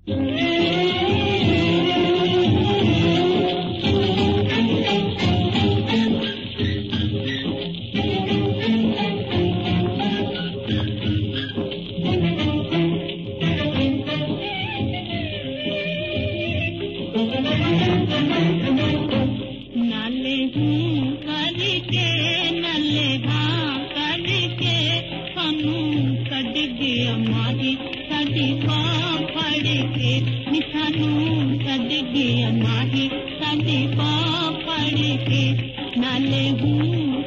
नाले हूँ करके नले हाँ करके सानू कद गया माही साडी बां फड़ के सानू कद गया माही साडी बां फड़ के नाले हूँ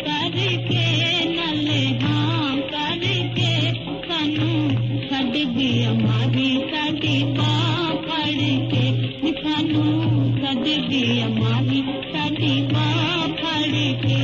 करके नले हाँ करके सानू कद गया माही साडी बां फड़ के सानू कद गया माही साडी बां फड़ के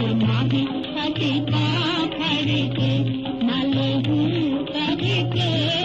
नाले हूँ करके